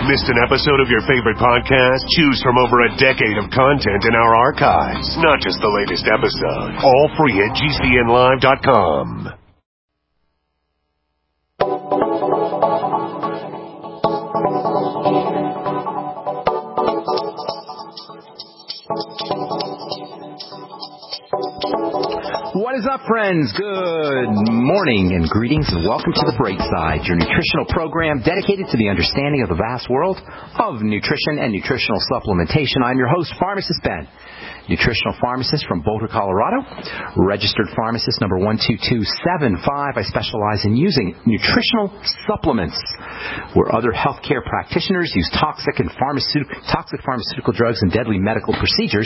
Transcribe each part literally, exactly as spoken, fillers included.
Missed an episode of your favorite podcast? Choose from over a decade of content in our archives, not just the latest episode. All free at G C N live dot com. What is up, friends? Good morning and greetings and welcome to The Bright Side, your nutritional program dedicated to the understanding of the vast world of nutrition and nutritional supplementation. I'm your host, Pharmacist Ben, nutritional pharmacist from Boulder, Colorado, registered pharmacist number one two two seven five. I specialize in using nutritional supplements where other healthcare practitioners use toxic and pharmaceutical, toxic pharmaceutical drugs and deadly medical procedures.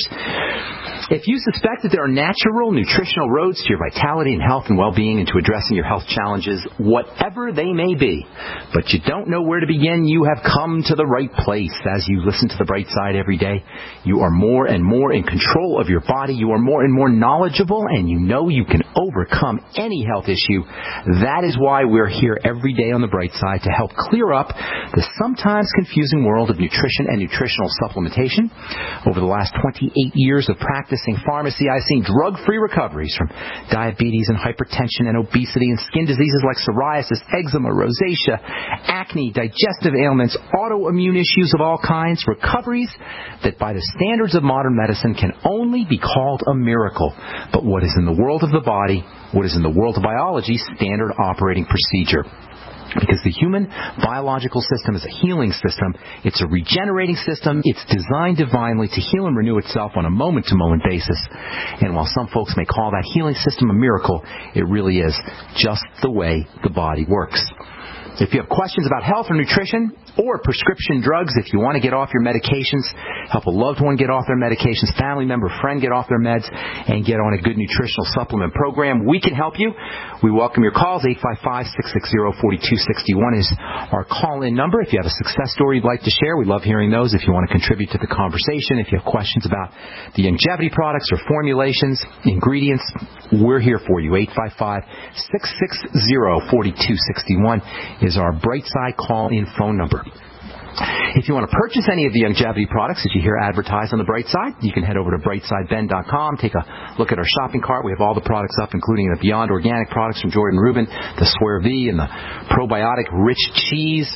If you suspect that there are natural nutritional roads to your vitality and health and well-being and to addressing your health challenges, whatever they may be, but you don't know where to begin, you have come to the right place. As you listen to The Bright Side every day, you are more and more in control of your body. You are more and more knowledgeable, and you know you can overcome any health issue. That is why we're here every day on The Bright Side to help clear up the sometimes confusing world of nutrition and nutritional supplementation. Over the last twenty-eight years of practicing pharmacy, I've seen drug-free recoveries from diabetes and hypertension and obesity and skin diseases like psoriasis, eczema, rosacea, acne, digestive ailments, autoimmune issues of all kinds, recoveries that by the standards of modern medicine can only be called a miracle. But what is in the world of the body, what is in the world of biology, standard operating procedure. Because the human biological system is a healing system. It's a regenerating system. It's designed divinely to heal and renew itself on a moment-to-moment basis. And while some folks may call that healing system a miracle, it really is just the way the body works. If you have questions about health or nutrition or prescription drugs, if you want to get off your medications, help a loved one get off their medications, family member, friend get off their meds, and get on a good nutritional supplement program, we can help you. We welcome your calls. eight five five, six six zero, four two six one is our call-in number. If you have a success story you'd like to share, we love hearing those. If you want to contribute to the conversation, if you have questions about the longevity products or formulations, ingredients, we're here for you. eight five five, six six zero, four two six one is our Brightside call-in phone number. If you want to purchase any of the longevity products that you hear advertised on the Bright Side, you can head over to brightside ben dot com. Take a look at our shopping cart. We have all the products up, including the Beyond Organic products from Jordan Rubin, the Swear V, and the probiotic rich cheese,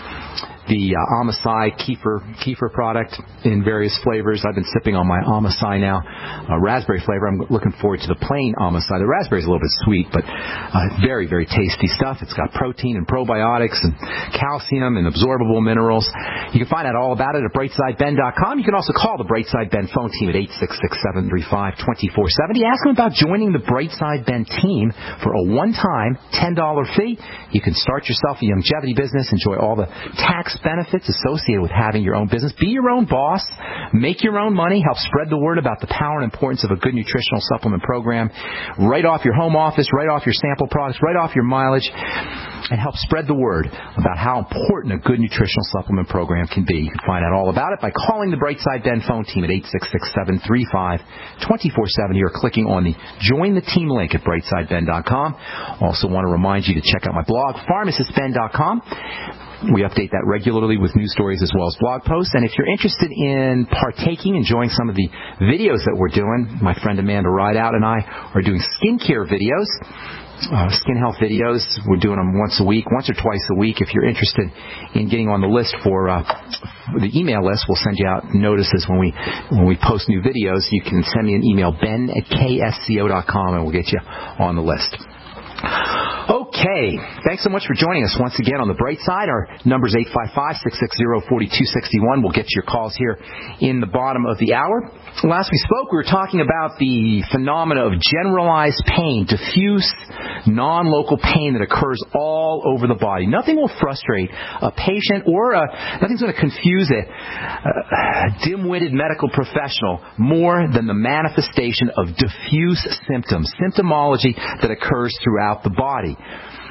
the uh, Amasai kefir, kefir product in various flavors. I've been sipping on my Amasai now, uh, raspberry flavor. I'm looking forward to the plain Amasai. The raspberry is a little bit sweet, but uh, very, very tasty stuff. It's got protein and probiotics and calcium and absorbable minerals. You can find out all about it at brightside ben dot com. You can also call the Brightside Ben phone team at eight six six, seven three five, two four seven zero. Ask them about joining the Brightside Ben team for a one-time ten dollars fee. You can start yourself a longevity business, enjoy all the tax benefits associated with having your own business. Be your own boss. Make your own money. Help spread the word about the power and importance of a good nutritional supplement program. Right off your home office, right off your sample products, right off your mileage, and help spread the word about how important a good nutritional supplement program can be. You can find out all about it by calling the Brightside Ben phone team at eight six six, seven three five, two four seven zero or clicking on the Join the Team link at brightside ben dot com. Also want to remind you to check out my blog, pharmacist ben dot com. We update that regularly with news stories as well as blog posts. And if you're interested in partaking, enjoying some of the videos that we're doing, my friend Amanda Rideout and I are doing skincare videos, uh, skin health videos. We're doing them once a week, once or twice a week. If you're interested in getting on the list for uh, the email list, we'll send you out notices when we when we post new videos. You can send me an email, ben at k s c o dot com, and we'll get you on the list. Okay, thanks so much for joining us once again on the Bright Side. Our number is eight five five, six six zero, four two six one. We'll get to your calls here in the bottom of the hour. Last we spoke, we were talking about the phenomena of generalized pain, diffuse, non-local pain that occurs all over the body. Nothing will frustrate a patient or a, nothing's going to confuse a, a dim-witted medical professional more than the manifestation of diffuse symptoms, symptomology that occurs throughout the body.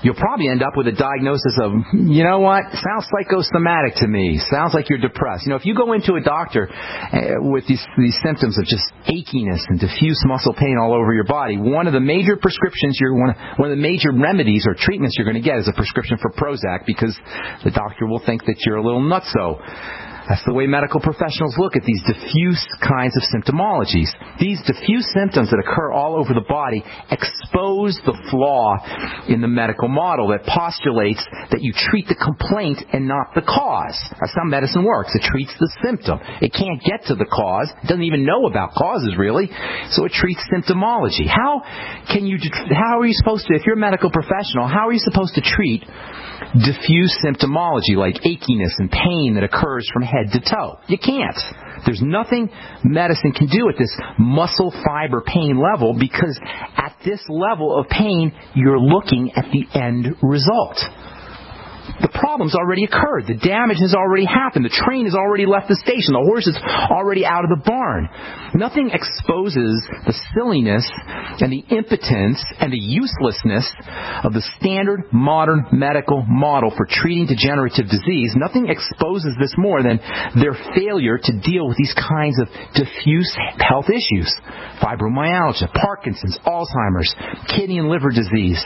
you'll probably end up with a diagnosis of, you know what, sounds psychosomatic to me. Sounds like you're depressed. You know, if you go into a doctor uh, with these, these symptoms of just achiness and diffuse muscle pain all over your body, one of the major prescriptions, you're one of, one of the major remedies or treatments you're going to get is a prescription for Prozac, because the doctor will think that you're a little nutso. That's the way medical professionals look at these diffuse kinds of symptomologies. These diffuse symptoms that occur all over the body expose the flaw in the medical model that postulates that you treat the complaint and not the cause. That's how medicine works. It treats the symptom. It can't get to the cause. It doesn't even know about causes, really. So it treats symptomology. How can you, how are you supposed to, if you're a medical professional, how are you supposed to treat diffuse symptomology like achiness and pain that occurs from head to toe? You can't. There's nothing medicine can do at this muscle fiber pain level, because at this level of pain, you're looking at the end result. The problem's already occurred. The damage has already happened. The train has already left the station. The horse is already out of the barn. Nothing exposes the silliness and the impotence and the uselessness of the standard modern medical model for treating degenerative disease. Nothing exposes this more than their failure to deal with these kinds of diffuse health issues. Fibromyalgia, Parkinson's, Alzheimer's, kidney and liver disease.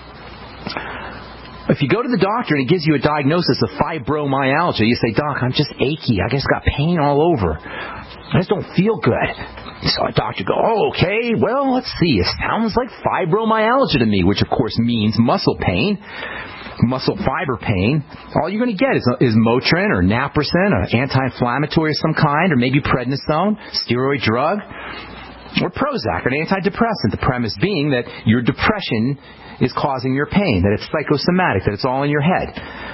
If you go to the doctor and he gives you a diagnosis of fibromyalgia, you say, Doc, I'm just achy. I just got pain all over. I just don't feel good. So a doctor go, oh, okay, well, let's see. It sounds like fibromyalgia to me, which of course means muscle pain, muscle fiber pain. All you're going to get is, is Motrin or Naproxen, an anti-inflammatory of some kind, or maybe prednisone, steroid drug, or Prozac, an antidepressant. The premise being that your depression is causing your pain, that it's psychosomatic, that it's all in your head.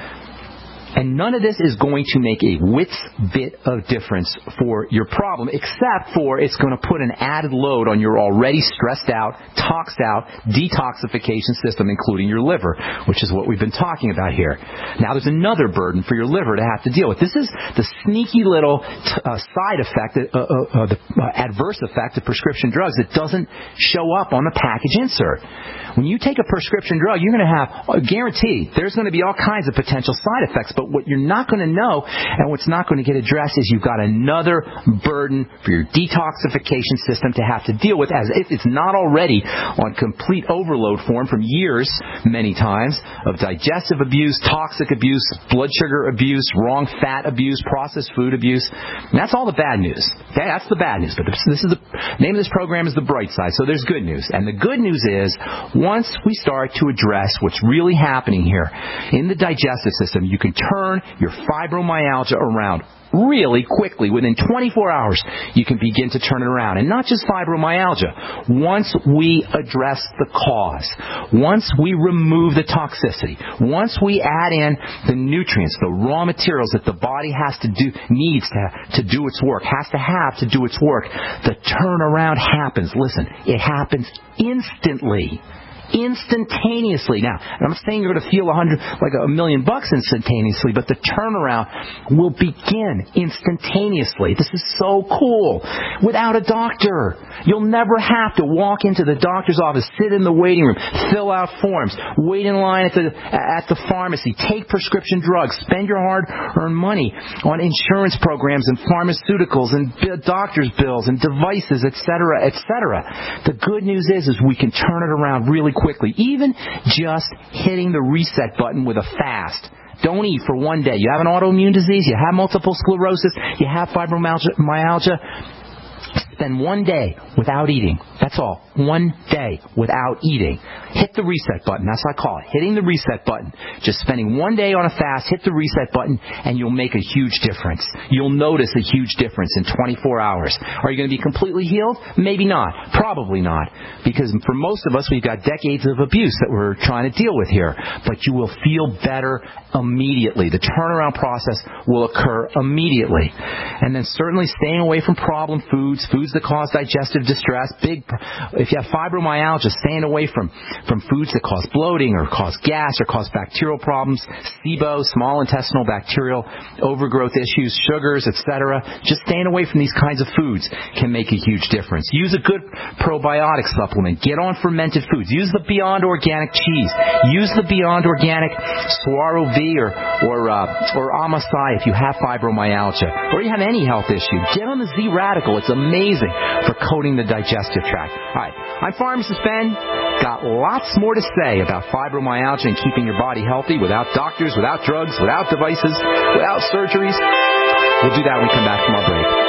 And none of this is going to make a whit's bit of difference for your problem, except for it's going to put an added load on your already stressed out, toxed out detoxification system, including your liver, which is what we've been talking about here. Now there's another burden for your liver to have to deal with. This is the sneaky little t- uh, side effect, uh, uh, uh, the uh, adverse effect of prescription drugs that doesn't show up on the package insert. When you take a prescription drug, you're going to have, uh, guaranteed, there's going to be all kinds of potential side effects, but what you're not going to know and what's not going to get addressed is you've got another burden for your detoxification system to have to deal with, as if it's not already on complete overload form from years, many times, of digestive abuse, toxic abuse, blood sugar abuse, wrong fat abuse, processed food abuse. And that's all the bad news. Okay, that's the bad news. But this, this is the name of this program is The Bright Side. So there's good news. And the good news is, once we start to address what's really happening here in the digestive system, you can turn your fibromyalgia around really quickly. Within twenty-four hours, you can begin to turn it around. And not just fibromyalgia. Once we address the cause, once we remove the toxicity, once we add in the nutrients, the raw materials that the body has to do, needs to, to do its work, has to have to do its work, the turnaround happens. Listen, it happens instantly. Instantaneously. Now, I'm not saying you're going to feel a hundred, like a million bucks instantaneously, but the turnaround will begin instantaneously. This is so cool. Without a doctor. You'll never have to walk into the doctor's office, sit in the waiting room, fill out forms, wait in line at the, at the pharmacy, take prescription drugs, spend your hard-earned money on insurance programs and pharmaceuticals and doctor's bills and devices, et cetera, et cetera. The good news is, is we can turn it around really quickly, even just hitting the reset button with a fast. Don't eat for one day. You have an autoimmune disease, you have multiple sclerosis, you have fibromyalgia, myalgia. Spend one day without eating. That's all. One day without eating. Hit the reset button. That's what I call it. Hitting the reset button. Just spending one day on a fast, hit the reset button, and you'll make a huge difference. You'll notice a huge difference in twenty-four hours. Are you going to be completely healed? Maybe not. Probably not. Because for most of us, we've got decades of abuse that we're trying to deal with here. But you will feel better immediately. The turnaround process will occur immediately. And then certainly staying away from problem foods, foods foods that cause digestive distress. Big, if you have fibromyalgia, staying away from, from foods that cause bloating or cause gas or cause bacterial problems, S I B O, small intestinal bacterial overgrowth issues, sugars, et cetera. Just staying away from these kinds of foods can make a huge difference. Use a good probiotic supplement. Get on fermented foods. Use the Beyond Organic cheese. Use the Beyond Organic Saguaro V or or uh, or Amasai if you have fibromyalgia or you have any health issue. Get on the Z Radical. It's amazing for coating the digestive tract. All right, I'm Pharmacist Ben. Got lots more to say about fibromyalgia and keeping your body healthy without doctors, without drugs, without devices, without surgeries. We'll do that when we come back from our break.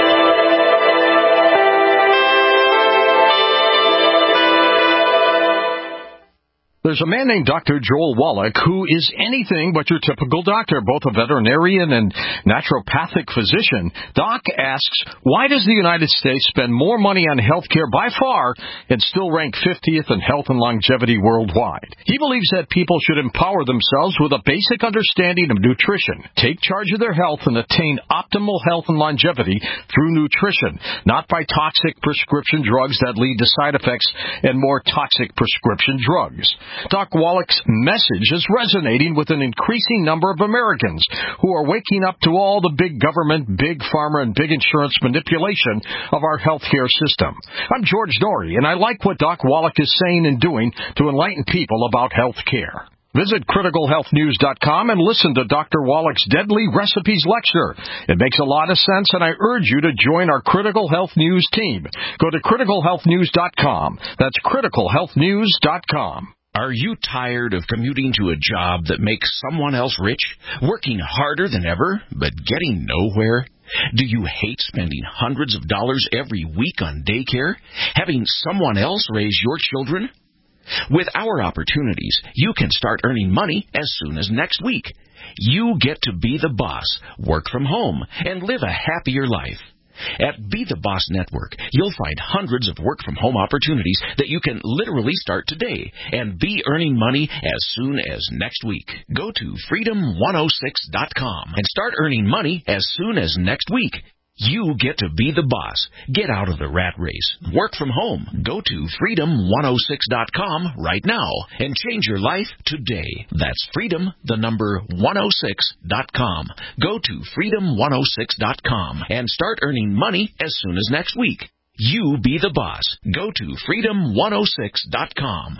There's a man named Doctor Joel Wallach who is anything but your typical doctor, both a veterinarian and naturopathic physician. Doc asks, why does the United States spend more money on health care by far and still rank fiftieth in health and longevity worldwide? He believes that people should empower themselves with a basic understanding of nutrition, take charge of their health, and attain optimal health and longevity through nutrition, not by toxic prescription drugs that lead to side effects and more toxic prescription drugs. Doc Wallach's message is resonating with an increasing number of Americans who are waking up to all the big government, big pharma, and big insurance manipulation of our healthcare system. I'm George Norrie, and I like what Doc Wallach is saying and doing to enlighten people about health care. Visit critical health news dot com and listen to Doctor Wallach's Deadly Recipes lecture. It makes a lot of sense, and I urge you to join our Critical Health News team. Go to critical health news dot com. That's critical health news dot com. Are you tired of commuting to a job that makes someone else rich, working harder than ever, but getting nowhere? Do you hate spending hundreds of dollars every week on daycare, having someone else raise your children? With our opportunities, you can start earning money as soon as next week. You get to be the boss, work from home, and live a happier life. At Be the Boss Network, you'll find hundreds of work-from-home opportunities that you can literally start today and be earning money as soon as next week. Go to freedom one oh six dot com and start earning money as soon as next week. You get to be the boss. Get out of the rat race. Work from home. Go to freedom one oh six dot com right now and change your life today. That's freedom, the number one oh six dot com. Go to freedom one oh six dot com and start earning money as soon as next week. You be the boss. Go to freedom one oh six dot com.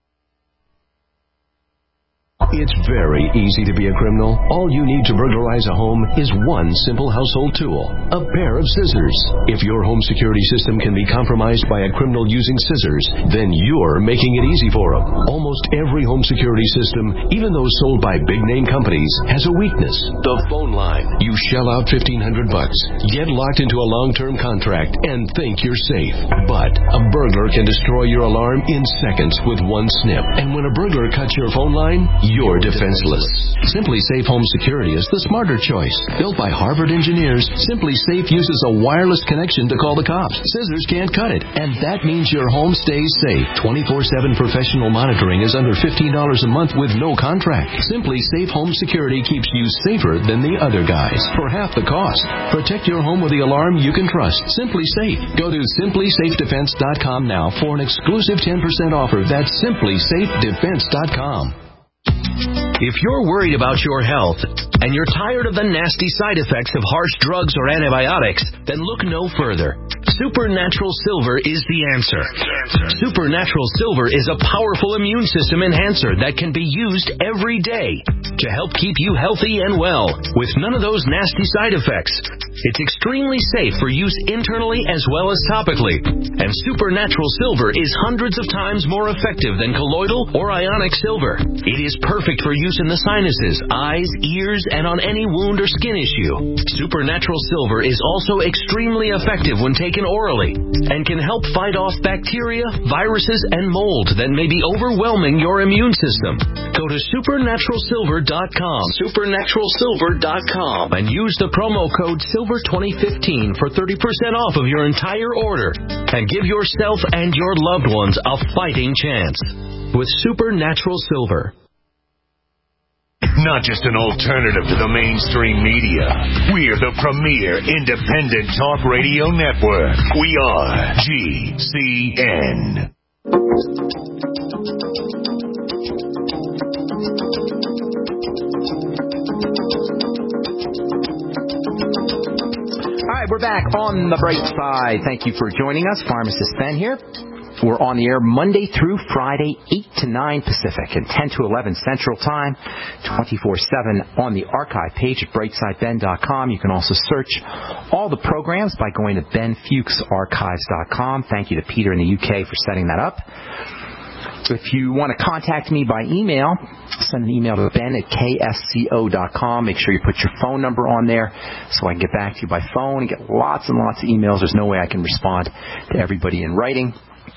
It's very easy to be a criminal. All you need to burglarize a home is one simple household tool, a pair of scissors. If your home security system can be compromised by a criminal using scissors, then you're making it easy for them. Almost every home security system, even those sold by big-name companies, has a weakness, the phone line. You shell out fifteen hundred bucks, get locked into a long-term contract, and think you're safe. But a burglar can destroy your alarm in seconds with one snip. And when a burglar cuts your phone line, you're defenseless. Simply Safe Home Security is the smarter choice. Built by Harvard engineers, Simply Safe uses a wireless connection to call the cops. Scissors can't cut it, and that means your home stays safe. twenty-four seven professional monitoring is under fifteen dollars a month with no contract. Simply Safe Home Security keeps you safer than the other guys for half the cost. Protect your home with the alarm you can trust. Simply Safe. Go to simply safe defense dot com now for an exclusive ten percent offer. That's simply safe defense dot com. If you're worried about your health and you're tired of the nasty side effects of harsh drugs or antibiotics, then look no further. Supernatural Silver is the answer. Supernatural Silver is a powerful immune system enhancer that can be used every day to help keep you healthy and well with none of those nasty side effects. It's extremely safe for use internally as well as topically. And Supernatural Silver is hundreds of times more effective than colloidal or ionic silver. It is perfect for use in the sinuses, eyes, ears, and on any wound or skin issue. Supernatural Silver is also extremely effective when taken orally and can help fight off bacteria, viruses, and mold that may be overwhelming your immune system. Go to supernatural silver dot com, supernatural silver dot com, and use the promo code silver twenty fifteen for thirty percent off of your entire order and give yourself and your loved ones a fighting chance with Supernatural Silver. not just an alternative to the mainstream media. We're the premier independent talk radio network. We are G C N. All right, we're back on the bright side. Thank you for joining us. Pharmacist Ben here. We're on the air Monday through Friday, eight to nine Pacific and ten to eleven Central Time, twenty-four seven on the archive page at brightside ben dot com. You can also search all the programs by going to ben fuchs archives dot com. Thank you to Peter in the U K for setting that up. If you want to contact me by email, send an email to ben at k s c o dot com. Make sure you put your phone number on there so I can get back to you by phone and get lots and lots of emails. There's no way I can respond to everybody in writing.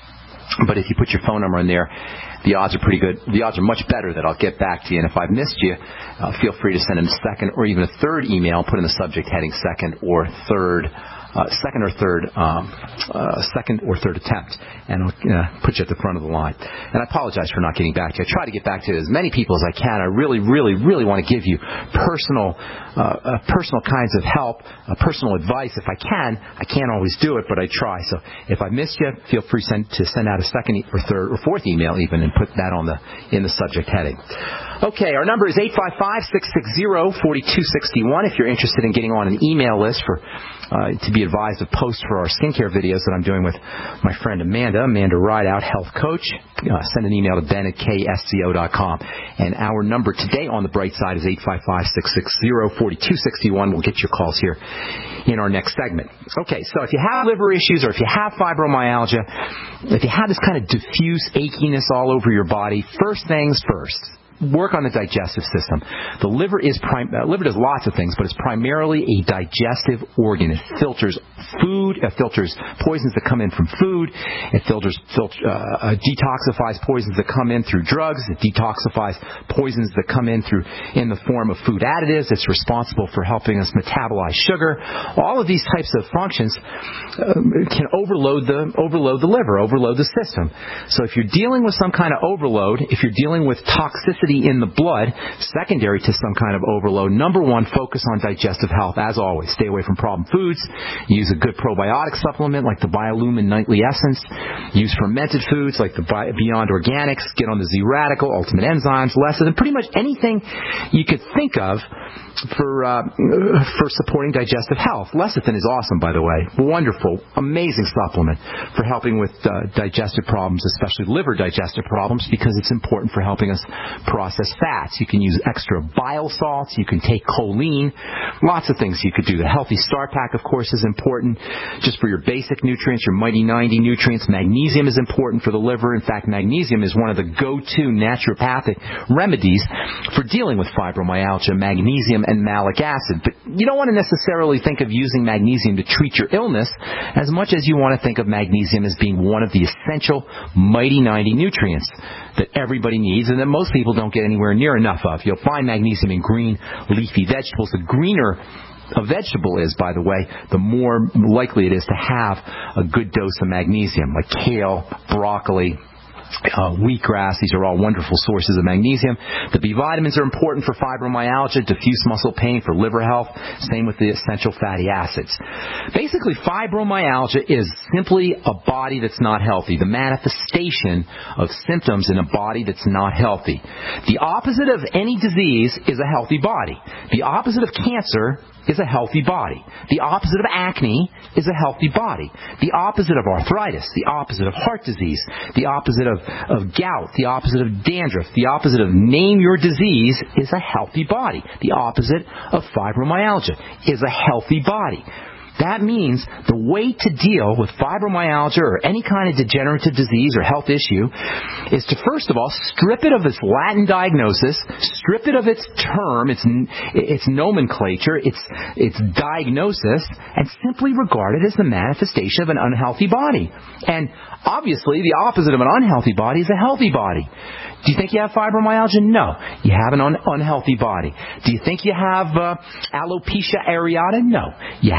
But if you put your phone number in there, the odds are pretty good. The odds are much better that I'll get back to you. And if I've missed you, uh, feel free to send in a second or even a third email. Put in the subject heading second or third. Uh, second or third, um, uh, second or third attempt, and I'll uh, put you at the front of the line. And I apologize for not getting back to you. I try to get back to as many people as I can. I really, really, really want to give you personal, uh, uh, personal kinds of help, uh, personal advice. If I can, I can't always do it, but I try. So if I missed you, feel free send, to send out a second or third or fourth email even, and put that on the in the subject heading. Okay, our number is eight five five, six six zero, four two six one. If you're interested in getting on an email list for uh, to be advised of posts for our skincare videos that I'm doing with my friend Amanda, Amanda Rideout, health coach, uh, send an email to ben at k s c o dot com. And our number today on the bright side is eight five five, six six zero, four two six one. We'll get your calls here in our next segment. Okay, so if you have liver issues or if you have fibromyalgia, if you have this kind of diffuse achiness all over your body, first things first. Work on the digestive system. The liver is prim- uh, liver does lots of things, but it's primarily a digestive organ. It filters food, it filters poisons that come in from food, it filters filter, uh, uh, detoxifies poisons that come in through drugs, it detoxifies poisons that come in through in the form of food additives. It's responsible for helping us metabolize sugar. All of these types of functions uh, can overload the overload the liver, overload the system. So if you're dealing with some kind of overload, if you're dealing with toxicity in the blood, secondary to some kind of overload, number one, focus on digestive health. As always, stay away from problem foods. Use a good probiotic supplement like the Biolumin Nightly Essence. Use fermented foods like the Beyond Organics. Get on the Z-Radical, Ultimate Enzymes, lecithin, pretty much anything you could think of for uh, for supporting digestive health. Lecithin is awesome, by the way. Wonderful, amazing supplement for helping with uh, digestive problems, especially liver digestive problems, because it's important for helping us process fats. You can use extra bile salts. You can take choline. Lots of things you could do. The Healthy Start Pack, of course, is important just for your basic nutrients, your Mighty ninety nutrients. Magnesium is important for the liver. In fact, magnesium is one of the go-to naturopathic remedies for dealing with fibromyalgia, magnesium and malic acid. But you don't want to necessarily think of using magnesium to treat your illness as much as you want to think of magnesium as being one of the essential Mighty ninety nutrients that everybody needs and that most people don't get anywhere near enough of. You'll find magnesium in green leafy vegetables. The greener a vegetable is, by the way, the more likely it is to have a good dose of magnesium, like kale, broccoli, Uh, wheatgrass. These are all wonderful sources of magnesium. The B vitamins are important for fibromyalgia, diffuse muscle pain, for liver health. Same with the essential fatty acids. Basically, fibromyalgia is simply a body that's not healthy, the manifestation of symptoms in a body that's not healthy. The opposite of any disease is a healthy body. The opposite of cancer is a healthy body. The opposite of acne is a healthy body. The opposite of arthritis, the opposite of heart disease, the opposite of, of gout, the opposite of dandruff, the opposite of name your disease is a healthy body. The opposite of fibromyalgia is a healthy body. That means the way to deal with fibromyalgia or any kind of degenerative disease or health issue is to, first of all, strip it of its Latin diagnosis, strip it of its term, its its nomenclature, its its diagnosis, and simply regard it as the manifestation of an unhealthy body. And obviously, the opposite of an unhealthy body is a healthy body. Do you think you have fibromyalgia? No. You have an un- unhealthy body. Do you think you have uh, alopecia areata? No. You have an unhealthy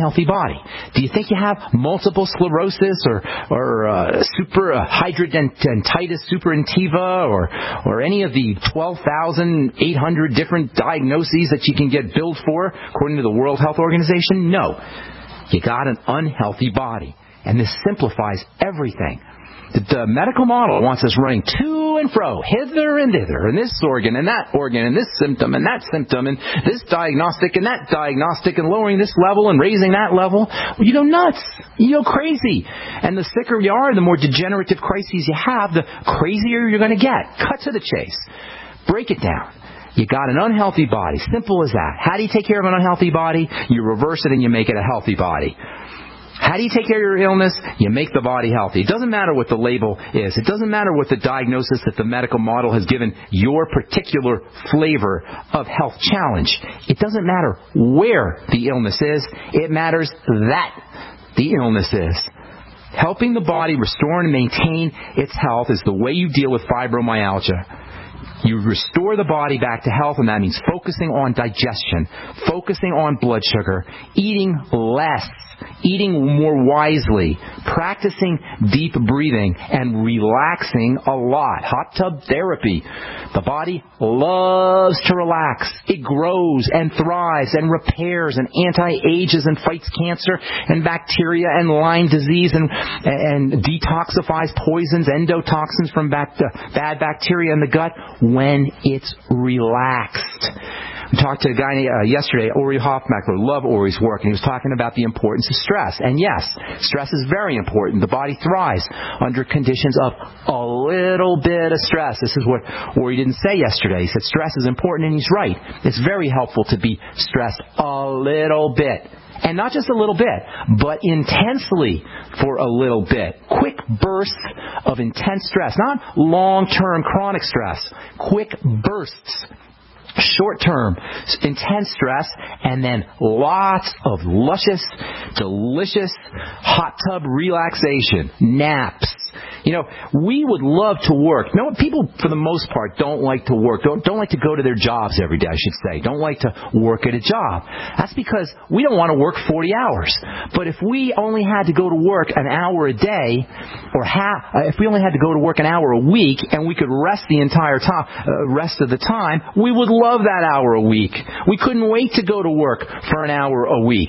unhealthy body? Do you think you have multiple sclerosis or or uh, super uh, hidradenitis suppurativa or or any of the twelve thousand eight hundred different diagnoses that you can get billed for according to the World Health Organization? No. You got an unhealthy body. And this simplifies everything. The medical model wants us running to and fro, hither and thither, and this organ and that organ and this symptom and that symptom and this diagnostic and that diagnostic and lowering this level and raising that level. Well, you go nuts. You go crazy. And the sicker you are, the more degenerative crises you have, the crazier you're going to get. Cut to the chase. Break it down. You got an unhealthy body. Simple as that. How do you take care of an unhealthy body? You reverse it and you make it a healthy body. How do you take care of your illness? You make the body healthy. It doesn't matter what the label is. It doesn't matter what the diagnosis that the medical model has given your particular flavor of health challenge. It doesn't matter where the illness is. It matters that the illness is. Helping the body restore and maintain its health is the way you deal with fibromyalgia. You restore the body back to health, and that means focusing on digestion, focusing on blood sugar, eating less, eating more wisely, practicing deep breathing, and relaxing a lot. Hot tub therapy. The body loves to relax. It grows and thrives and repairs and anti-ages and fights cancer and bacteria and Lyme disease and, and detoxifies poisons, endotoxins from back to bad bacteria in the gut when it's relaxed. We talked to a guy uh, yesterday, Ori Hofmeckler. Love Ori's work, and he was talking about the importance of stress. And yes, stress is very important. The body thrives under conditions of a little bit of stress. This is what Ori didn't say yesterday. He said stress is important, and he's right. It's very helpful to be stressed a little bit. And not just a little bit, but intensely for a little bit. Quick bursts of intense stress, not long-term chronic stress. Quick bursts. Short-term, intense stress, and then lots of luscious, delicious hot tub relaxation, naps. You know, we would love to work. You know, people, for the most part, don't like to work, don't, don't like to go to their jobs every day, I should say. Don't like to work at a job. That's because we don't want to work forty hours. But if we only had to go to work an hour a day, or half, uh, if we only had to go to work an hour a week, and we could rest the entire time, uh, rest of the time, we would love that hour a week. We couldn't wait to go to work for an hour a week.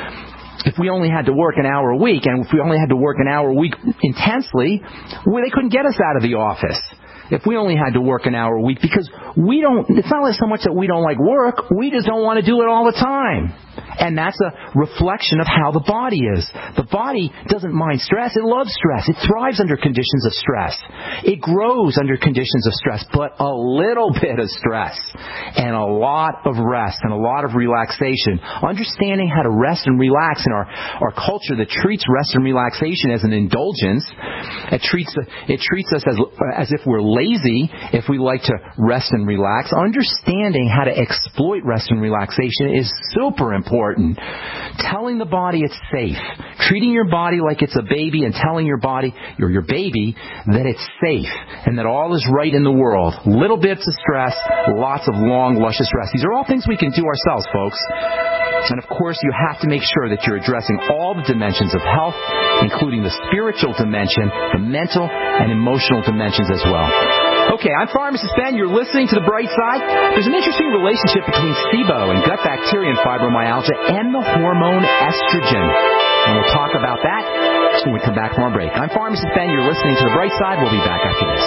If we only had to work an hour a week, and if we only had to work an hour a week intensely, well, they couldn't get us out of the office. If we only had to work an hour a week, because we don't, it's not so much that we don't like work, we just don't want to do it all the time. And that's a reflection of how the body is. The body doesn't mind stress. It loves stress. It thrives under conditions of stress. It grows under conditions of stress, but a little bit of stress and a lot of rest and a lot of relaxation. Understanding how to rest and relax in our, our culture that treats rest and relaxation as an indulgence. It treats, it treats us as, as if we're lazy if we like to rest and relax. Understanding how to exploit rest and relaxation is super important. Important. Telling the body it's safe. Treating your body like it's a baby and telling your body, or your baby, that it's safe and that all is right in the world. Little bits of stress, lots of long, luscious rest. These are all things we can do ourselves, folks. And of course, you have to make sure that you're addressing all the dimensions of health, including the spiritual dimension, the mental and emotional dimensions as well. Okay, I'm Pharmacist Ben. You're listening to The Bright Side. There's an interesting relationship between SIBO and gut bacteria and fibromyalgia and the hormone estrogen. And we'll talk about that when we come back from our break. I'm Pharmacist Ben. You're listening to The Bright Side. We'll be back after this.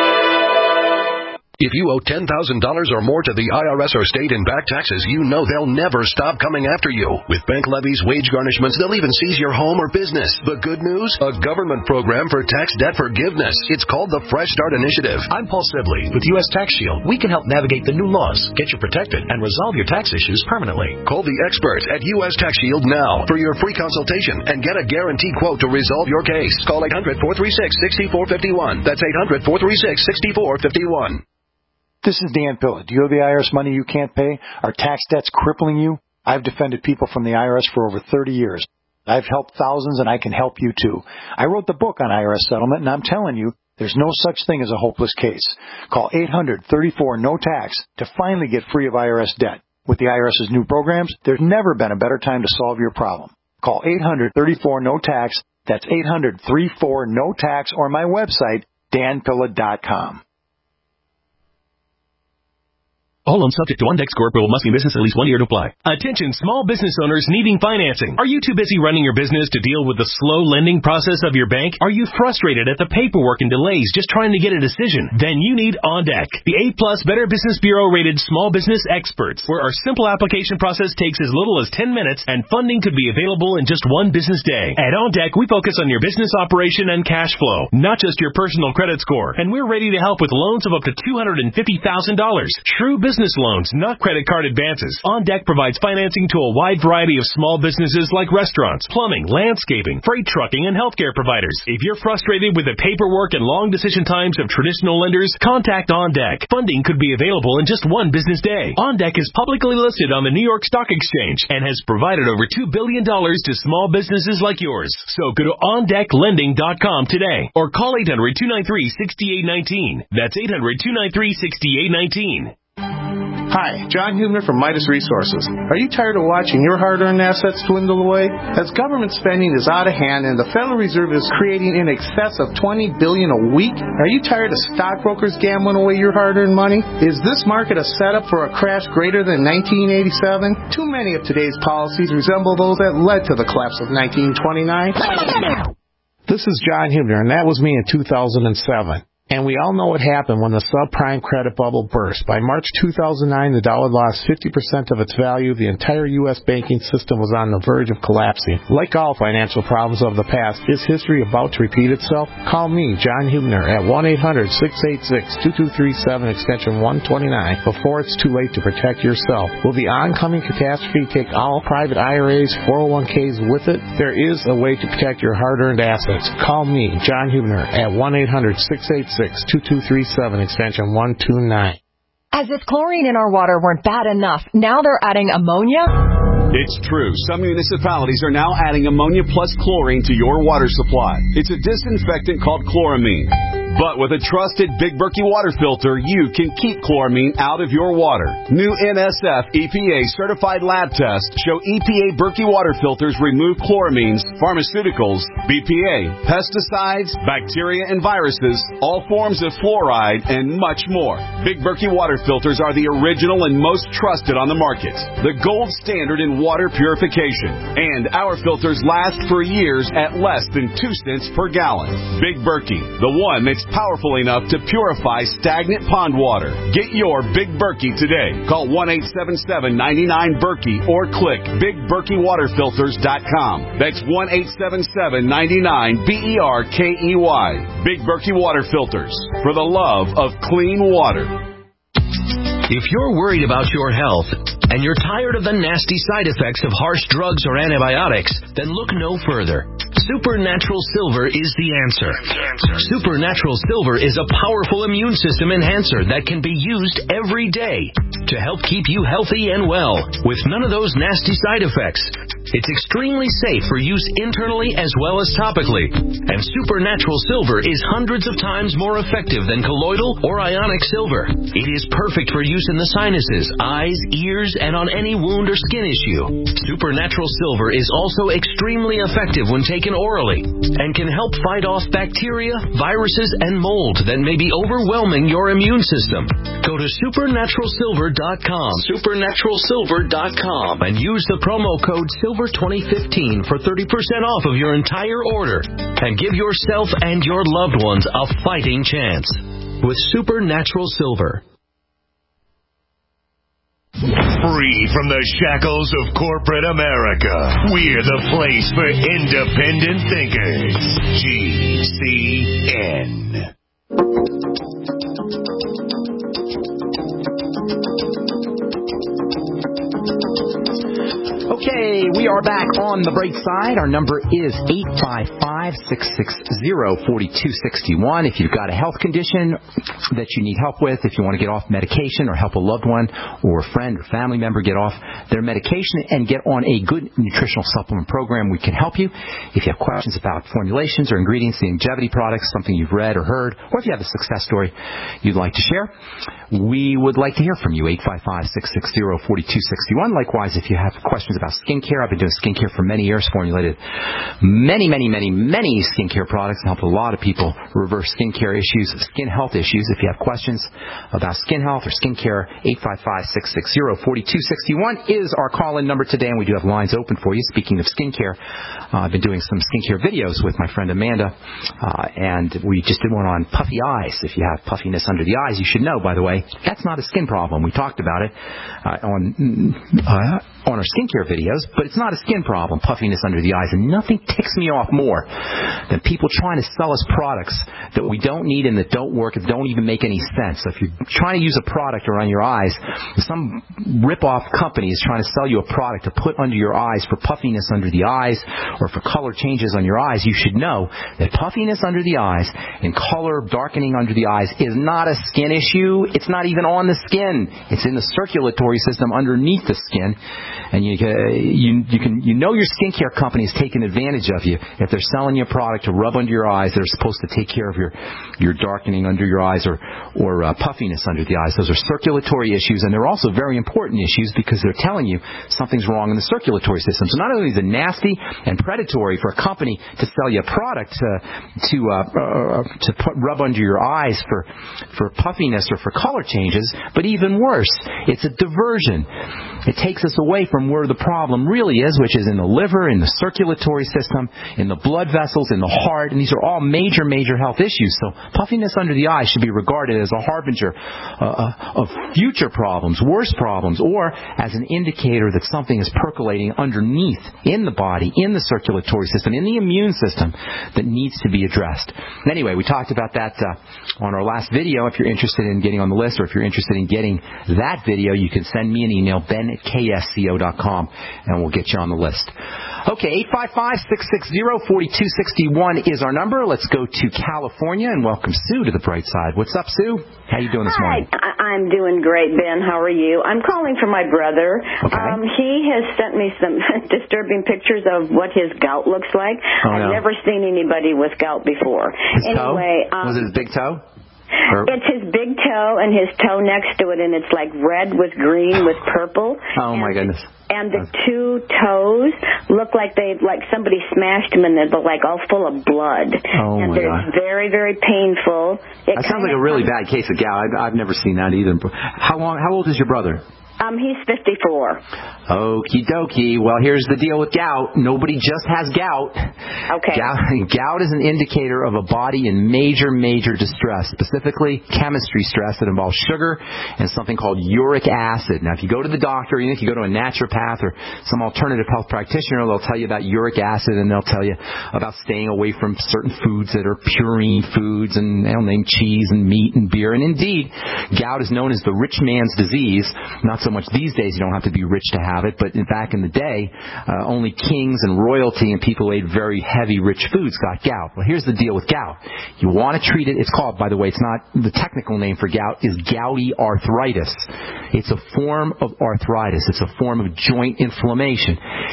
If you owe ten thousand dollars or more to the I R S or state in back taxes, you know they'll never stop coming after you. With bank levies, wage garnishments, they'll even seize your home or business. The good news? A government program for tax debt forgiveness. It's called the Fresh Start Initiative. I'm Paul Sibley with U S Tax Shield. We can help navigate the new laws, get you protected, and resolve your tax issues permanently. Call the experts at U S Tax Shield now for your free consultation and get a guaranteed quote to resolve your case. Call eight hundred, four three six, six four five one. That's eight hundred, four three six, six four five one. This is Dan Pilla. Do you owe the I R S money you can't pay? Are tax debts crippling you? I've defended people from the I R S for over thirty years. I've helped thousands, and I can help you too. I wrote the book on I R S settlement, and I'm telling you, there's no such thing as a hopeless case. Call eight hundred, thirty-four, no tax to finally get free of I R S debt. With the IRS's new programs, there's never been a better time to solve your problem. Call eight hundred, three four, N O T A X. That's eight hundred, three four, N O T A X, or my website, dan pilla dot com. All loans subject to OnDeck score approval, must be in business at least one year to apply. Attention small business owners needing financing. Are you too busy running your business to deal with the slow lending process of your bank? Are you frustrated at the paperwork and delays just trying to get a decision? Then you need OnDeck, the A-plus Better Business Bureau rated small business experts, where our simple application process takes as little as ten minutes and funding could be available in just one business day. At OnDeck, we focus on your business operation and cash flow, not just your personal credit score. And we're ready to help with loans of up to two hundred fifty thousand dollars. True business Business loans, not credit card advances. OnDeck provides financing to a wide variety of small businesses like restaurants, plumbing, landscaping, freight trucking, and healthcare providers. If you're frustrated with the paperwork and long decision times of traditional lenders, contact OnDeck. Funding could be available in just one business day. OnDeck is publicly listed on the New York Stock Exchange and has provided over two billion dollars to small businesses like yours. So go to on deck lending dot com today or call eight hundred, two nine three, six eight one nine. That's eight hundred, two nine three, six eight one nine. Hi, John Hubner from Midas Resources. Are you tired of watching your hard-earned assets dwindle away? As government spending is out of hand and the Federal Reserve is creating in excess of twenty billion dollars a week, are you tired of stockbrokers gambling away your hard-earned money? Is this market a setup for a crash greater than nineteen eighty-seven? Too many of today's policies resemble those that led to the collapse of nineteen twenty-nine. This is John Hubner, and that was me in two thousand seven. And we all know what happened when the subprime credit bubble burst. By March two thousand nine, the dollar lost fifty percent of its value. The entire U S banking system was on the verge of collapsing. Like all financial problems of the past, is history about to repeat itself? Call me, John Hubner, at one eight hundred, six eight six, two two three seven, extension one twenty-nine, before it's too late to protect yourself. Will the oncoming catastrophe take all private I R As, four oh one k's with it? There is a way to protect your hard-earned assets. Call me, John Hubner, at one eight hundred, six eight six, two two three seven, extension one two nine. As if chlorine in our water weren't bad enough, now they're adding ammonia? It's true. Some municipalities are now adding ammonia plus chlorine to your water supply. It's a disinfectant called chloramine. But with a trusted Big Berkey water filter, you can keep chloramine out of your water. New N S F E P A certified lab tests show E P A Berkey water filters remove chloramines, pharmaceuticals, B P A, pesticides, bacteria and viruses, all forms of fluoride, and much more. Big Berkey water filters are the original and most trusted on the market. The gold standard in water purification. And our filters last for years at less than two cents per gallon. Big Berkey, the one that's powerful enough to purify stagnant pond water. Get your Big Berkey today. Call one eight seven seven, nine nine, Berkey or click big berkey water filters dot com. That's one eight seven seven, nine nine, B E R K E Y. Big Berkey Water Filters. For the love of clean water. If you're worried about your health and you're tired of the nasty side effects of harsh drugs or antibiotics, then look no further. Supernatural Silver is the answer. Supernatural Silver is a powerful immune system enhancer that can be used every day to help keep you healthy and well with none of those nasty side effects. It's extremely safe for use internally as well as topically. And Supernatural Silver is hundreds of times more effective than colloidal or ionic silver. It is perfect for use in the sinuses, eyes, ears, and on any wound or skin issue. Supernatural Silver is also extremely effective when taken orally and can help fight off bacteria, viruses, and mold that may be overwhelming your immune system. Go to supernatural silver dot com, supernatural silver dot com, and use the promo code silver twenty fifteen for thirty percent off of your entire order and give yourself and your loved ones a fighting chance with Supernatural Silver. Free from the shackles of corporate America, we're the place for independent thinkers. G C N. Okay, we are back on the bright side. Our number is eight five five, six six zero, four two six one. If you've got a health condition that you need help with, if you want to get off medication or help a loved one or a friend or family member get off their medication and get on a good nutritional supplement program, we can help you. If you have questions about formulations or ingredients, the longevity products, something you've read or heard, or if you have a success story you'd like to share, we would like to hear from you. eight five five, six six zero, four two six one. Likewise, if you have questions about about skincare. I've been doing skincare for many years, formulated many, many, many, many skincare products and helped a lot of people reverse skincare issues, skin health issues. If you have questions about skin health or skincare, eight five five, six six zero, four two six one is our call-in number today, and we do have lines open for you. Speaking of skincare, uh, I've been doing some skincare videos with my friend Amanda, uh, and we just did one on puffy eyes. If you have puffiness under the eyes, you should know, by the way, that's not a skin problem. We talked about it uh, on uh, on our skincare videos, but it's not a skin problem, puffiness under the eyes. And nothing ticks me off more than people trying to sell us products that we don't need and that don't work and don't even make any sense. So if you're trying to use a product around your eyes, some rip-off company is trying to sell you a product to put under your eyes for puffiness under the eyes or for color changes on your eyes, you should know that puffiness under the eyes and color darkening under the eyes is not a skin issue. It's not even on the skin. It's in the circulatory system underneath the skin. And you, you, you can you know your skincare company is taking advantage of you if they're selling you a product to rub under your eyes that are supposed to take care of your, your darkening under your eyes or, or uh, puffiness under the eyes. Those are circulatory issues, and they're also very important issues because they're telling you something's wrong in the circulatory system. So not only is it nasty and predatory for a company to sell you a product to to uh, uh, to put, rub under your eyes for for puffiness or for color changes, but even worse, it's a diversion. It takes us away from where the problem really is, which is in the liver, in the circulatory system, in the blood vessels, in the heart, and these are all major, major health issues. So puffiness under the eye should be regarded as a harbinger uh, of future problems, worse problems, or as an indicator that something is percolating underneath in the body, in the circulatory system, in the immune system that needs to be addressed. Anyway, we talked about that uh, on our last video. If you're interested in getting on the list or if you're interested in getting that video, you can send me an email, ben at k s c o dot com, and we'll get you on the list. Okay, eight five five, six six zero, four two six one is our number. Let's go to California and welcome Sue to the bright side. What's up, Sue? How you doing this Hi, morning? I'm doing great, Ben. How are you? I'm calling for my brother. Okay. Um, he has sent me some disturbing pictures of what his gout looks like. Oh, I've no. never seen anybody with gout before. His anyway, toe? Um, Was it his big toe? Or... It's his big toe and his toe next to it, and it's like red with green with purple. Oh, my and, goodness. And the two toes look like they like somebody smashed them, and they're like all full of blood. Oh, and my they're God. very, very painful. It That sounds like a really comes, bad case of gout. I've, I've never seen that either. How long? How old is your brother? Um, he's fifty-four. Okie dokie. Well, here's the deal with gout. Nobody just has gout. Okay. Gout, gout is an indicator of a body in major, major distress, specifically chemistry stress that involves sugar and something called uric acid. Now, if you go to the doctor, even if you go to a naturopath or some alternative health practitioner, they'll tell you about uric acid, and they'll tell you about staying away from certain foods that are purine foods, and they'll name cheese and meat and beer. And indeed, gout is known as the rich man's disease. Not so much these days, you don't have to be rich to have it, but back in the day, uh, only kings and royalty and people who ate very heavy, rich foods got gout. Well, here's the deal with gout. You want to treat it, it's called, by the way, it's not, the technical name for gout is gouty arthritis. It's a form of arthritis. It's a form of joint inflammation.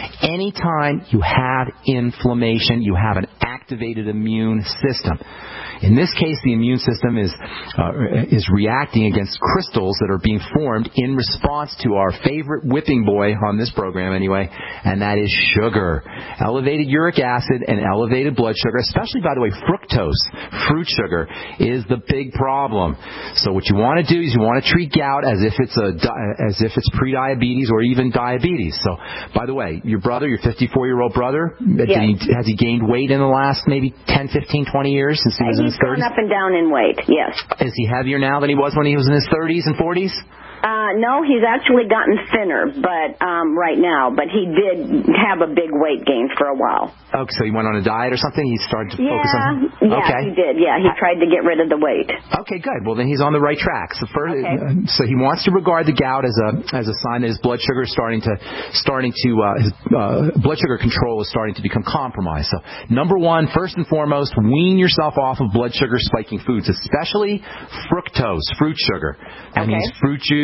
Anytime you have inflammation, you have an activated immune system. In this case, the immune system is uh, is reacting against crystals that are being formed in response to our favorite whipping boy on this program anyway, and that is sugar. Elevated uric acid and elevated blood sugar, especially, by the way, fructose, fruit sugar, is the big problem. So what you want to do is you want to treat gout as if it's a as if it's prediabetes or even diabetes. So, by the way, your brother, your fifty-four-year-old brother, yes. did he, has he gained weight in the last maybe ten, fifteen, twenty years since he was in his thirties? He's gone up and down in weight, yes. Is he heavier now than he was when he was in his thirties and forties? Uh, no, he's actually gotten thinner, but um, right now. But he did have a big weight gain for a while. Oh, so he went on a diet or something? He started to yeah, focus on... Yeah, okay. he did. Yeah, he tried to get rid of the weight. Okay, good. Well, then he's on the right track. So, first, okay. uh, so he wants to regard the gout as a as a sign that his blood sugar is starting to starting to uh, his uh, blood sugar control is starting to become compromised. So, number one, first and foremost, wean yourself off of blood sugar spiking foods, especially fructose, fruit sugar. That okay. means fruit juice, and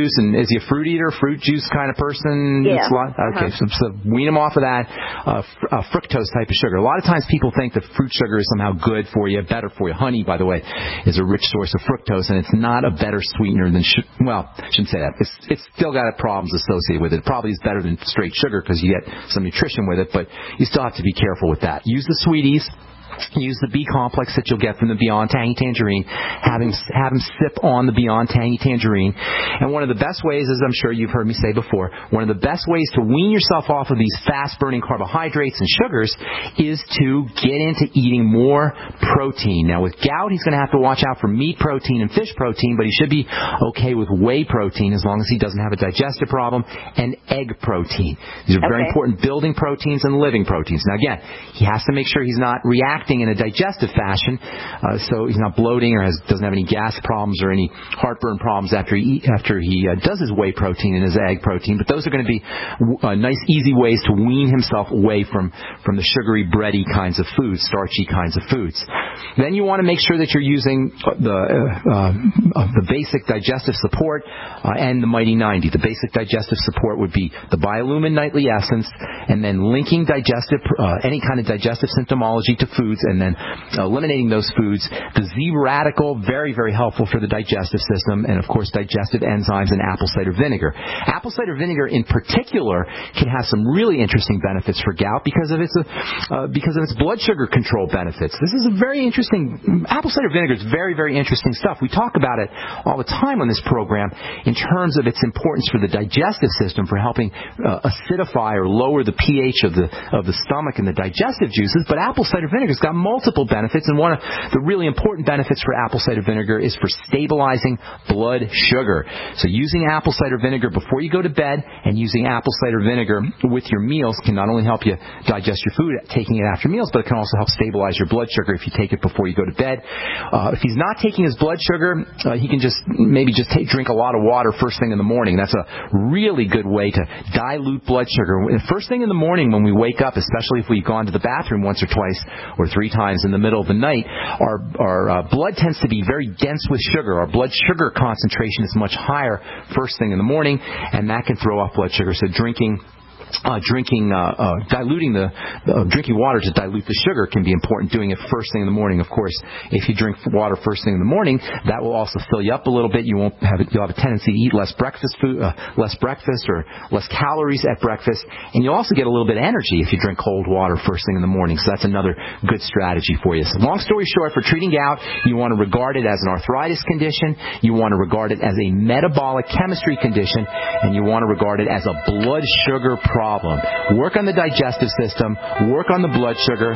is he a fruit eater, fruit juice kind of person? Yeah. Okay, uh-huh. so, so wean him off of that uh, fr- uh, fructose type of sugar. A lot of times people think that fruit sugar is somehow good for you, better for you. Honey, by the way, is a rich source of fructose, and it's not a better sweetener than sh- well, I shouldn't say that. It's it's still got problems associated with it. It probably is better than straight sugar because you get some nutrition with it, but you still have to be careful with that. Use the sweeties. Use the B complex that you'll get from the Beyond Tangy Tangerine. Have him, have him sip on the Beyond Tangy Tangerine. And one of the best ways, as I'm sure you've heard me say before, one of the best ways to wean yourself off of these fast-burning carbohydrates and sugars is to get into eating more protein. Now, with gout, he's going to have to watch out for meat protein and fish protein, but he should be okay with whey protein as long as he doesn't have a digestive problem, and egg protein. These are very okay. important building proteins and living proteins. Now, again, he has to make sure he's not reacting in a digestive fashion, uh, so he's not bloating or has, doesn't have any gas problems or any heartburn problems after he eat, after he uh, does his whey protein and his egg protein. But those are going to be uh, nice, easy ways to wean himself away from from the sugary, bready kinds of foods, starchy kinds of foods. Then you want to make sure that you're using the uh, uh, the basic digestive support uh, and the Mighty ninety. The basic digestive support would be the Biolumin Nightly Essence, and then linking digestive uh, any kind of digestive symptomology to food. And then eliminating those foods. The Z Radical, very, very helpful for the digestive system, and of course digestive enzymes and apple cider vinegar. Apple cider vinegar in particular can have some really interesting benefits for gout because of its uh, because of its blood sugar control benefits. This is a very interesting, apple cider vinegar is very, very interesting stuff. We talk about it all the time on this program in terms of its importance for the digestive system, for helping uh, acidify or lower the pH of the of the stomach and the digestive juices, but apple cider vinegar got multiple benefits, and one of the really important benefits for apple cider vinegar is for stabilizing blood sugar. So using apple cider vinegar before you go to bed and using apple cider vinegar with your meals can not only help you digest your food, taking it after meals, but it can also help stabilize your blood sugar if you take it before you go to bed. Uh, if he's not taking his blood sugar, uh, he can just maybe just take, drink a lot of water first thing in the morning. That's a really good way to dilute blood sugar. First thing in the morning when we wake up, especially if we've gone to the bathroom once or twice or three times in the middle of the night, our, our uh, blood tends to be very dense with sugar. Our blood sugar concentration is much higher first thing in the morning, and that can throw off blood sugar. So drinking Uh, drinking, uh, uh, diluting the, uh, drinking water to dilute the sugar can be important. Doing it first thing in the morning, of course. If you drink water first thing in the morning, that will also fill you up a little bit. You won't have it, you'll have a tendency to eat less breakfast food, uh, less breakfast or less calories at breakfast, and you'll also get a little bit of energy if you drink cold water first thing in the morning. So that's another good strategy for you. So long story short, for treating gout, you want to regard it as an arthritis condition, you want to regard it as a metabolic chemistry condition, and you want to regard it as a blood sugar problem. Problem. Work on the digestive system, work on the blood sugar, uh,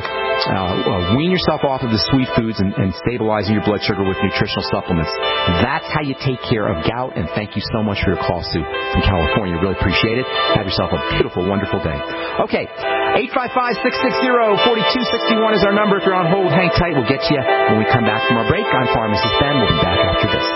uh, wean yourself off of the sweet foods and, and stabilizing your blood sugar with nutritional supplements. That's how you take care of gout, and thank you so much for your call, Sue, from California. Really appreciate it. Have yourself a beautiful, wonderful day. Okay, eight five five, six six zero, four two six one is our number. If you're on hold, hang tight. We'll get you when we come back from our break. I'm Pharmacist Ben. We'll be back after this.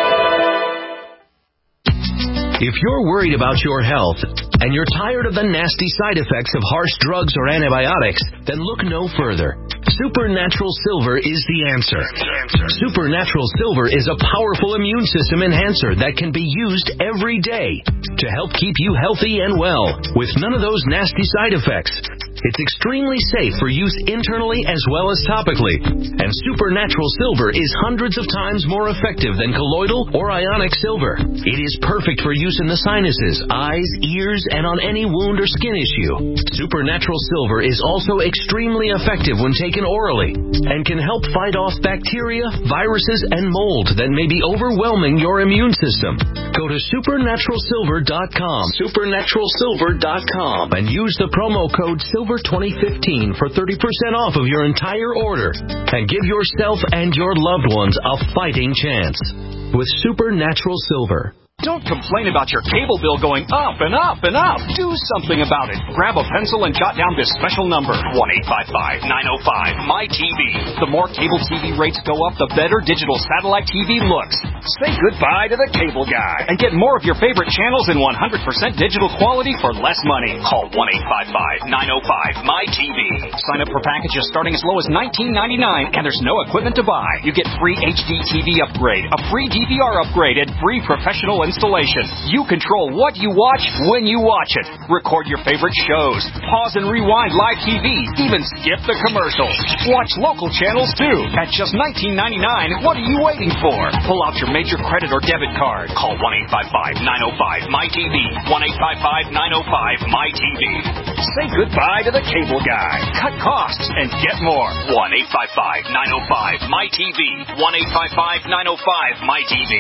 If you're worried about your health and you're tired of the nasty side effects of harsh drugs or antibiotics, then look no further. Supernatural Silver is the answer. Supernatural Silver is a powerful immune system enhancer that can be used every day to help keep you healthy and well with none of those nasty side effects. It's extremely safe for use internally as well as topically. And Supernatural Silver is hundreds of times more effective than colloidal or ionic silver. It is perfect for use in the sinuses, eyes, ears, and on any wound or skin issue. Supernatural Silver is also extremely effective when taken orally and can help fight off bacteria, viruses, and mold that may be overwhelming your immune system. Go to supernatural silver dot com, supernatural silver dot com, and use the promo code silver twenty fifteen for thirty percent off of your entire order and give yourself and your loved ones a fighting chance with Supernatural Silver. Don't complain about your cable bill going up and up and up. Do something about it. Grab a pencil and jot down this special number, one eight five five, nine oh five, M Y T V. The more cable T V rates go up, the better digital satellite T V looks. Say goodbye to the cable guy and get more of your favorite channels in one hundred percent digital quality for less money. Call one eight five five, nine oh five, M Y T V. Sign up for packages starting as low as nineteen ninety-nine, and there's no equipment to buy. You get free H D T V upgrade, a free D V R upgrade, and free professional and installation. You control what you watch when you watch it. Record your favorite shows. Pause and rewind live T V. Even skip the commercials. Watch local channels too. At just nineteen ninety-nine dollars, what are you waiting for? Pull out your major credit or debit card. Call one eight five five, nine oh five, M Y T V. one eight five five, nine oh five, M Y T V. Say goodbye to the cable guy. Cut costs and get more. one eight five five, nine oh five, M Y T V. one eight five five, nine oh five, M Y T V.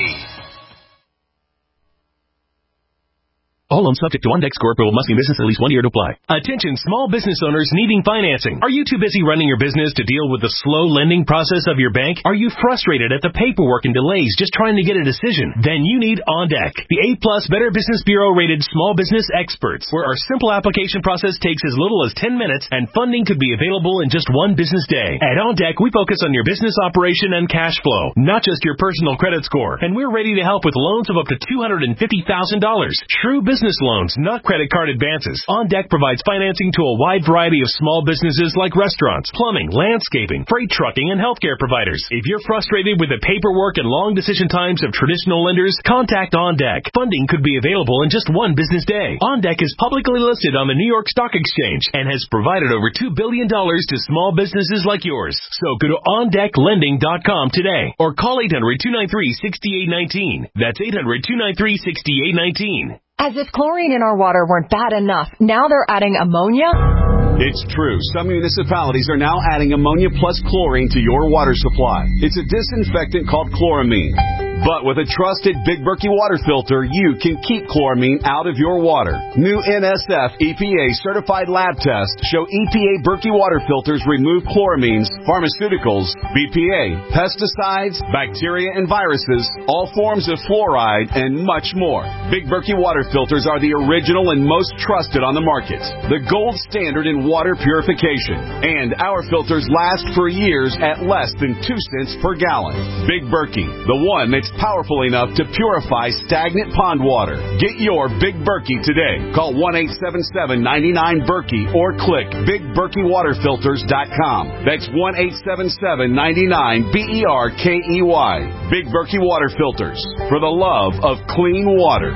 All loans subject to OnDeck score approval must be in business at least one year to apply. Attention small business owners needing financing. Are you too busy running your business to deal with the slow lending process of your bank? Are you frustrated at the paperwork and delays just trying to get a decision? Then you need OnDeck, the A-plus Better Business Bureau rated small business experts, where our simple application process takes as little as ten minutes and funding could be available in just one business day. At OnDeck, we focus on your business operation and cash flow, not just your personal credit score. And we're ready to help with loans of up to two hundred fifty thousand dollars. True business Business loans, not credit card advances. OnDeck provides financing to a wide variety of small businesses like restaurants, plumbing, landscaping, freight trucking, and healthcare providers. If you're frustrated with the paperwork and long decision times of traditional lenders, contact OnDeck. Funding could be available in just one business day. OnDeck is publicly listed on the New York Stock Exchange and has provided over two billion dollars to small businesses like yours. So go to on deck lending dot com today or call eight hundred, two nine three, six eight one nine. That's eight hundred, two nine three, six eight one nine. As if chlorine in our water weren't bad enough, now they're adding ammonia? It's true. Some municipalities are now adding ammonia plus chlorine to your water supply. It's a disinfectant called chloramine. But with a trusted Big Berkey water filter, you can keep chloramine out of your water. New N S F E P A certified lab tests show E P A Berkey water filters remove chloramines, pharmaceuticals, B P A, pesticides, bacteria and viruses, all forms of fluoride, and much more. Big Berkey water filters are the original and most trusted on the market. The gold standard in water purification. And our filters last for years at less than two cents per gallon. Big Berkey, the one that's powerful enough to purify stagnant pond water. Get your Big Berkey today. Call one eight seven seven, nine nine, Berkey or click big berkey water filters dot com. That's one eight seven seven, nine nine, B E R K E Y. Big Berkey Water Filters. For the love of clean water.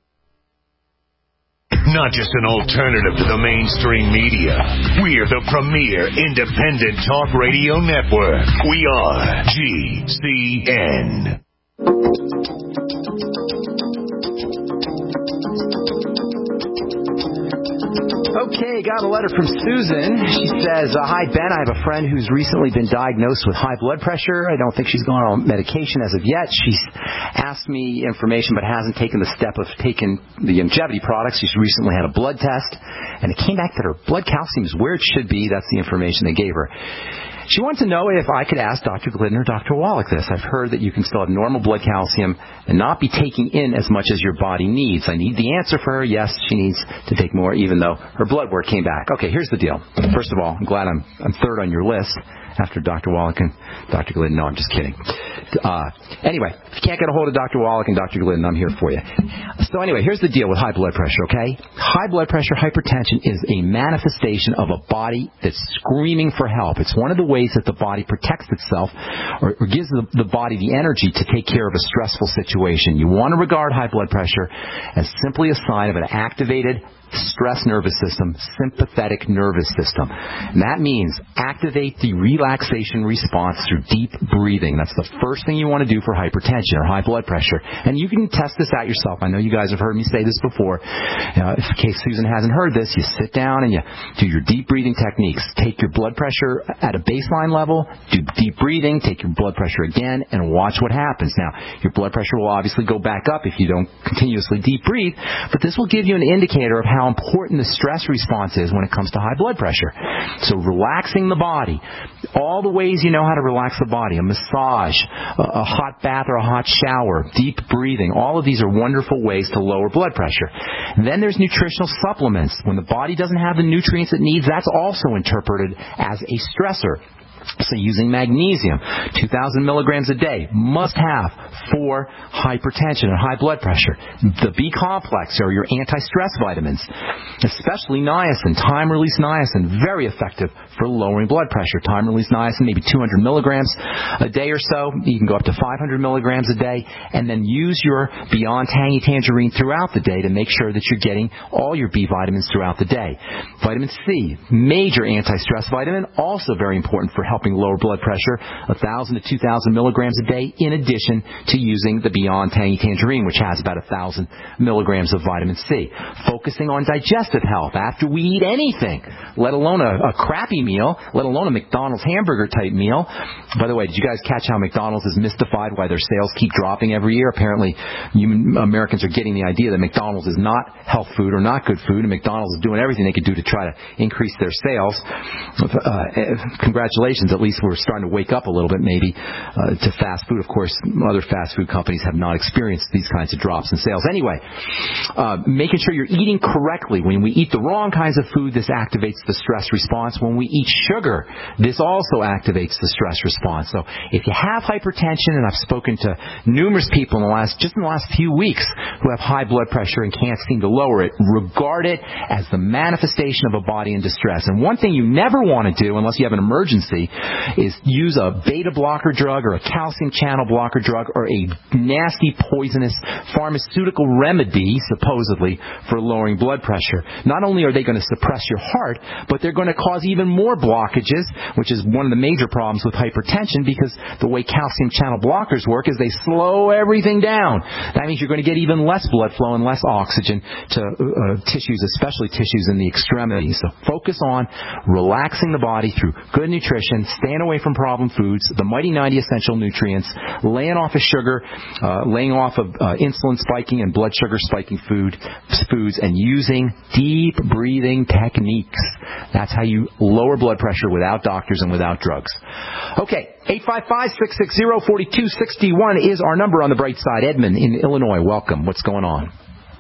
Not just an alternative to the mainstream media. We're the premier independent talk radio network. We are G C N. Okay, got a letter from Susan. She says, uh, hi, Ben. I have a friend who's recently been diagnosed with high blood pressure. I don't think she's gone on medication as of yet. She's asked me information but hasn't taken the step of taking the longevity products. She's recently had a blood test, and it came back that her blood calcium is where it should be. That's the information they gave her. She wants to know if I could ask Doctor Glidden or Doctor Wallach this. I've heard that you can still have normal blood calcium and not be taking in as much as your body needs. I need the answer for her. Yes, she needs to take more, even though her blood work came back. Okay, here's the deal. First of all, I'm glad I'm, I'm third on your list after Doctor Wallach and Doctor Glidden. No, I'm just kidding. Uh, anyway, if you can't get a hold of Doctor Wallach and Doctor Glidden, I'm here for you. So anyway, here's the deal with high blood pressure, okay? High blood pressure, hypertension, is a manifestation of a body that's screaming for help. It's one of the ways that the body protects itself or, or gives the, the body the energy to take care of a stressful situation. You want to regard high blood pressure as simply a sign of an activated stress nervous system, sympathetic nervous system. And that means activate the relaxation response through deep breathing. That's the first thing you want to do for hypertension or high blood pressure. And you can test this out yourself. I know you guys have heard me say this before. Uh, in case Susan hasn't heard this, you sit down and you do your deep breathing techniques. Take your blood pressure at a baseline level, do deep breathing, take your blood pressure again, and watch what happens. Now, your blood pressure will obviously go back up if you don't continuously deep breathe, but this will give you an indicator of how how important the stress response is when it comes to high blood pressure. So relaxing the body, all the ways you know how to relax the body, a massage, a, a hot bath or a hot shower, deep breathing, all of these are wonderful ways to lower blood pressure. And then there's nutritional supplements. When the body doesn't have the nutrients it needs, that's also interpreted as a stressor. So using magnesium, two thousand milligrams a day, must have for hypertension and high blood pressure. The B complex are your anti-stress vitamins, especially niacin, time-release niacin, very effective for lowering blood pressure. Time-release niacin, maybe two hundred milligrams a day or so. You can go up to five hundred milligrams a day, and then use your Beyond Tangy Tangerine throughout the day to make sure that you're getting all your B vitamins throughout the day. Vitamin C, major anti-stress vitamin, also very important for helping lower blood pressure, one thousand to two thousand milligrams a day, in addition to using the Beyond Tangy Tangerine, which has about one thousand milligrams of vitamin C. Focusing on digestive health after we eat anything, let alone a, a crappy meal, let alone a McDonald's hamburger type meal. By the way, did you guys catch how McDonald's is mystified why their sales keep dropping every year? Apparently, you Americans are getting the idea that McDonald's is not health food or not good food, and McDonald's is doing everything they could do to try to increase their sales. Uh, congratulations, at least we're starting to wake up a little bit maybe uh, to fast food. Of course, other fast food companies have not experienced these kinds of drops in sales. Anyway, uh, making sure you're eating correctly. When we eat the wrong kinds of food, this activates the stress response. When we eat sugar, this also activates the stress response. So if you have hypertension, and I've spoken to numerous people in the last, just in the last few weeks who have high blood pressure and can't seem to lower it, regard it as the manifestation of a body in distress. And one thing you never want to do, unless you have an emergency, is use a beta blocker drug or a calcium channel blocker drug or a nasty poisonous pharmaceutical remedy, supposedly, for lowering blood pressure. Not only are they going to suppress your heart, but they're going to cause even more blockages, which is one of the major problems with hypertension, because the way calcium channel blockers work is they slow everything down. That means you're going to get even less blood flow and less oxygen to uh, tissues, especially tissues in the extremities. So focus on relaxing the body through good nutrition, staying away from problem foods, the Mighty ninety essential nutrients, laying off of sugar, uh, laying off of uh, insulin spiking and blood sugar spiking food, foods, and using deep breathing techniques. That's how you lower blood pressure without doctors and without drugs. Okay, eight five five, six six zero, four two six one is our number on the bright side. Edmund in Illinois, welcome. What's going on?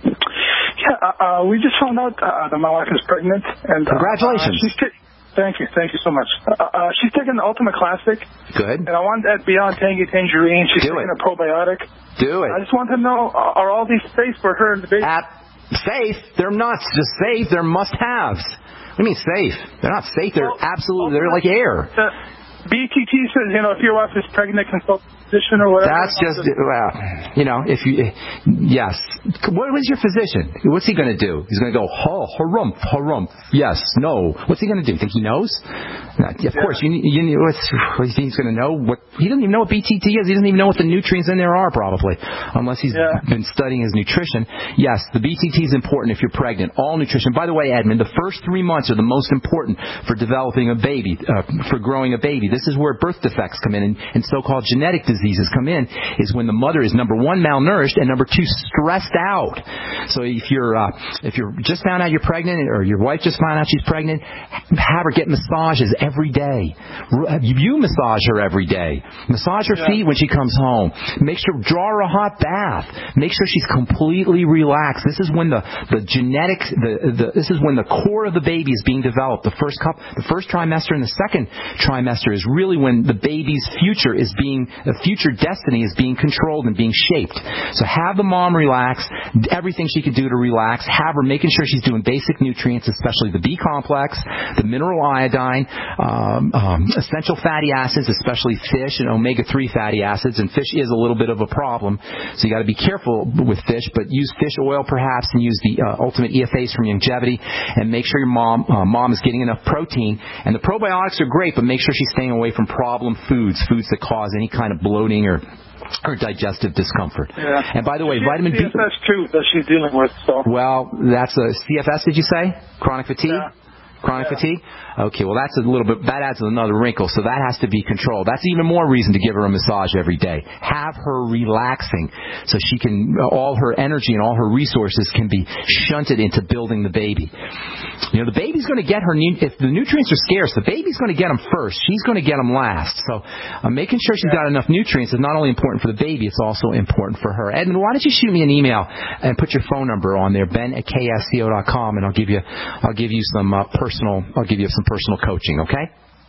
Yeah, uh, we just found out uh, that my wife is pregnant. And Congratulations. Uh, she's t- thank you. Thank you so much. Uh, uh, she's taking the Ultimate Classic. Good. And I want that Beyond Tangy Tangerine. She's Do taking it. a probiotic. Do it. I just want to know, are all these safe for her and the baby? At safe? They're not just safe. They're must-haves. What do you mean safe? They're not safe. They're well, absolutely, they're like air. Uh, B T T says, you know, if your wife is pregnant, consult a physician or whatever. That's just, well, you know, if you, yes. What is your physician? What's he going to do? He's going to go, oh, harumph, harumph. Yes, no. What's he going to do? Think he knows? Of yeah. course, you, you, what's, he's going to know what, he doesn't even know what B T T is. He doesn't even know what the nutrients in there are, probably, unless he's yeah. been studying his nutrition. Yes, the B T T is important if you're pregnant. All nutrition. By the way, Edmund, the first three months are the most important for developing a baby, uh, for growing a baby. This is where birth defects come in, and, and so-called genetic diseases come in, is when the mother is, number one, malnourished, and number two, stressed out. So if you're uh, if you're just found out you're pregnant, or your wife just found out she's pregnant, have her get massages every day. You massage her every day. Massage her yeah. feet when she comes home. Make sure, draw her a hot bath. Make sure she's completely relaxed. This is when the, the genetics, the, the, this is when the core of the baby is being developed. The first cup, the first trimester and the second trimester is really when the baby's future is being, the future destiny is being controlled and being shaped. So have the mom relax, everything she can do to relax. Have her making sure she's doing basic nutrients, especially the B complex, the mineral iodine, um, um, essential fatty acids, especially fish and omega three fatty acids. And fish is a little bit of a problem, so you got to be careful with fish. But use fish oil perhaps, and use the uh, Ultimate E F As from Youngevity, and make sure your mom uh, mom is getting enough protein. And the probiotics are great, but make sure she's staying away from problem foods, foods that cause any kind of bloating or or digestive discomfort. Yeah. And by the way, she vitamin B. C F S too that she's dealing with. So. Well, that's a C F S. Did you say chronic fatigue? Yeah. Chronic yeah. fatigue? Okay, well, that's a little bit, that adds another wrinkle, so that has to be controlled. That's even more reason to give her a massage every day. Have her relaxing so she can, all her energy and all her resources can be shunted into building the baby. You know, the baby's going to get her, if the nutrients are scarce, the baby's going to get them first. She's going to get them last. So uh, making sure she's got enough nutrients is not only important for the baby, it's also important for her. Edmund, why don't you shoot me an email and put your phone number on there, ben at k s c o dot com, and I'll give you, I'll give you some uh, personal, I'll give you some personal coaching, okay? What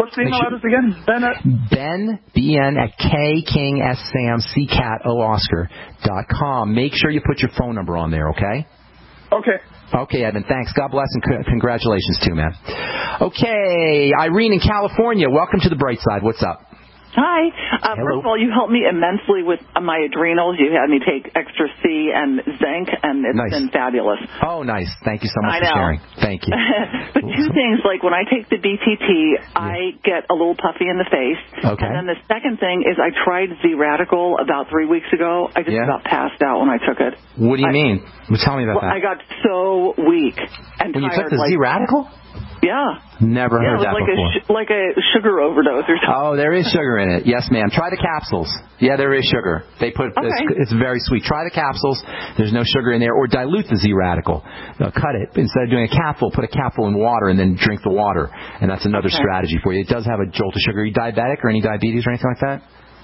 What's the email address again? Ben at... Ben, B E N, at K, King, S, Sam, C, Cat, O, Oscar, dot com. Make sure you put your phone number on there, okay? Okay. Okay, Evan, thanks. God bless and c- congratulations, too, man. Okay, Irene in California, welcome to the bright side. What's up? Hi. Uh, first of all, you helped me immensely with my adrenals. You had me take extra C and zinc, and it's Nice. been fabulous. Oh, nice. Thank you so much I for know. sharing. Thank you. But two things, like when I take the B T T, I get a little puffy in the face. Okay. And then the second thing is I tried Z-Radical about three weeks ago. I just Yeah. about passed out when I took it. What do you I, mean? Well, tell me about well, that. I got so weak and when you tired. took the like, Z-Radical? Yeah. Never yeah, heard it was that like before. A sh- like a sugar overdose or something. Oh, there is sugar in it. Yes, ma'am. Try the capsules. Yeah, there is sugar. They put Okay. it's, it's very sweet. Try the capsules. There's no sugar in there. Or dilute the Z-Radical. Uh, cut it. Instead of doing a capful, put a capful in water and then drink the water. And that's another Okay. strategy for you. It does have a jolt of sugar. Are you diabetic or any diabetes or anything like that?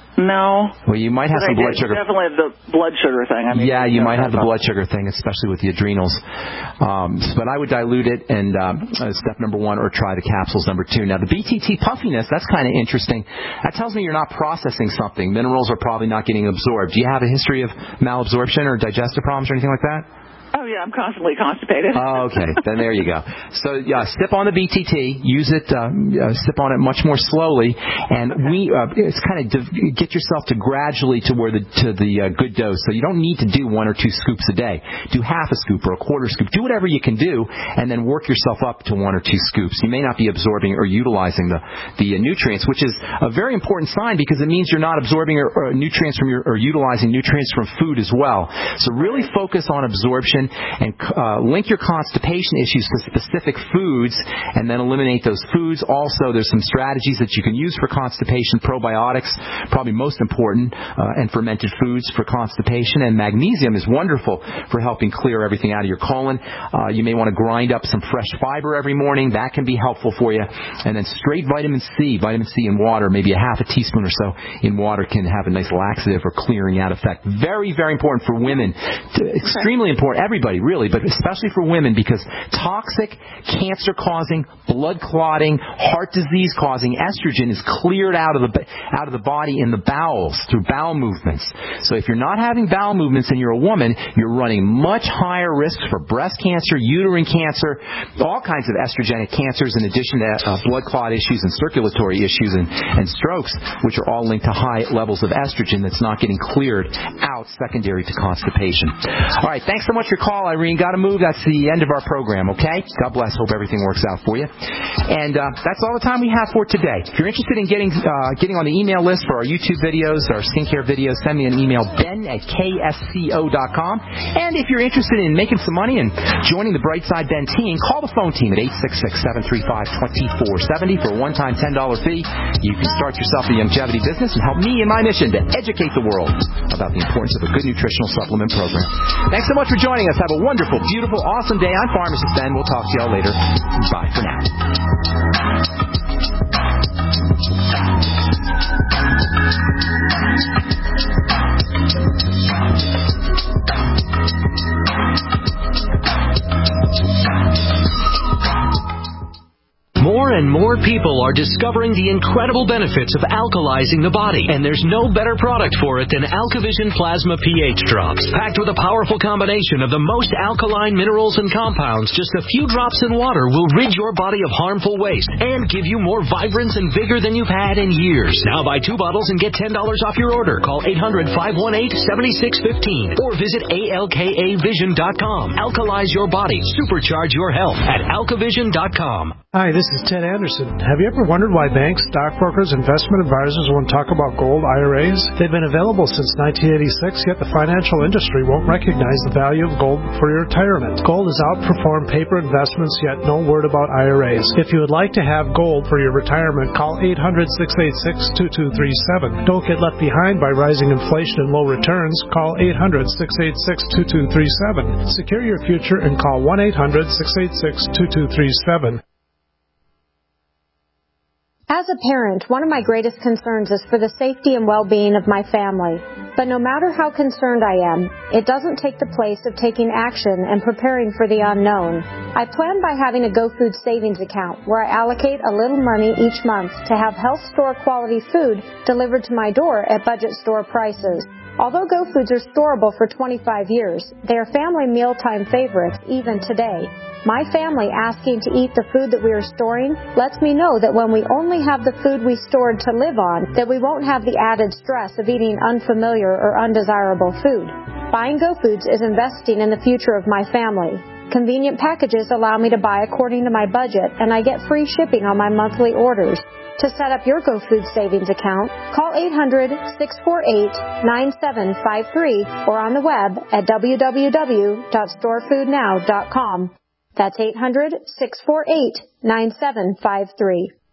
No. Well, you might have But some I blood did sugar. definitely have the blood sugar thing. I mean, Yeah, you know, might have the that's blood sugar thing, especially with the adrenals. Um, but I would dilute it, and um, uh, step number one, or try the capsules number two. Now, the B T T puffiness, that's kind of interesting. That tells me you're not processing something. Minerals are probably not getting absorbed. Do you have a history of malabsorption or digestive problems or anything like that? Oh, yeah, I'm constantly constipated. Oh, okay. Then there you go. So, yeah, sip on the B T T. Use it, uh, uh, sip on it much more slowly. And okay. we, uh, it's kind of de- get yourself to gradually to where the, to the uh, good dose. So you don't need to do one or two scoops a day. Do half a scoop or a quarter scoop. Do whatever you can do, and then work yourself up to one or two scoops. You may not be absorbing or utilizing the, the uh, nutrients, which is a very important sign because it means you're not absorbing or, or nutrients from your, or utilizing nutrients from food as well. So really focus on absorption and uh, link your constipation issues to specific foods and then eliminate those foods. Also, there's some strategies that you can use for constipation. Probiotics, probably most important, uh, and fermented foods for constipation. And magnesium is wonderful for helping clear everything out of your colon. Uh, you may want to grind up some fresh fiber every morning. That can be helpful for you. And then straight vitamin C, vitamin C in water, maybe a half a teaspoon or so in water can have a nice laxative or clearing out effect. Very, very important for women. Extremely important. Everybody, really, but especially for women, because toxic, cancer-causing, blood-clotting, heart disease-causing estrogen is cleared out of the out of the body in the bowels through bowel movements. So if you're not having bowel movements and you're a woman, you're running much higher risks for breast cancer, uterine cancer, all kinds of estrogenic cancers, in addition to uh, blood clot issues and circulatory issues and, and strokes, which are all linked to high levels of estrogen that's not getting cleared out secondary to constipation. All right, thanks so much for your call, Irene. Got to move. That's the end of our program, okay? God bless. Hope everything works out for you. And uh, that's all the time we have for today. If you're interested in getting uh, getting on the email list for our YouTube videos, our skincare videos, send me an email, ben at k s c o dot com. And if you're interested in making some money and joining the Brightside Ben team, call the phone team at eight six six, seven three five, two four seven zero for a one-time ten dollars fee. You can start yourself a longevity business and help me in my mission to educate the world about the importance of a good nutritional supplement program. Thanks so much for joining us. Have a wonderful, beautiful, awesome day. I'm Pharmacist Ben. We'll talk to y'all later. Bye for now. More and more people are discovering the incredible benefits of alkalizing the body, and there's no better product for it than AlkaVision Plasma pH Drops. Packed with a powerful combination of the most alkaline minerals and compounds, just a few drops in water will rid your body of harmful waste and give you more vibrance and vigor than you've had in years. Now buy two bottles and get ten dollars off your order. Call eight hundred, five one eight, seven six one five or visit A L K A vision dot com. Alkalize your body. Supercharge your health at alka vision dot com. Hi, this is Ted Anderson. Have you ever wondered why banks, stockbrokers, investment advisors won't talk about gold I R As? They've been available since nineteen eighty-six, yet the financial industry won't recognize the value of gold for your retirement. Gold has outperformed paper investments, yet no word about I R As. If you would like to have gold for your retirement, call eight hundred, six eight six, two two three seven. Don't get left behind by rising inflation and low returns. Call eight hundred, six eight six, two two three seven. Secure your future and call one eight hundred, six eight six, two two three seven. As a parent, one of my greatest concerns is for the safety and well-being of my family. But no matter how concerned I am, it doesn't take the place of taking action and preparing for the unknown. I plan by having a GoFood savings account where I allocate a little money each month to have health store quality food delivered to my door at budget store prices. Although GoFoods are storable for twenty-five years, they are family mealtime favorites even today. My family asking to eat the food that we are storing lets me know that when we only have the food we stored to live on, that we won't have the added stress of eating unfamiliar or undesirable food. Buying GoFoods is investing in the future of my family. Convenient packages allow me to buy according to my budget, and I get free shipping on my monthly orders. To set up your GoFood savings account, call eight hundred, six four eight, nine seven five three or on the web at w w w dot store food now dot com. That's eight hundred, six four eight, nine seven five three.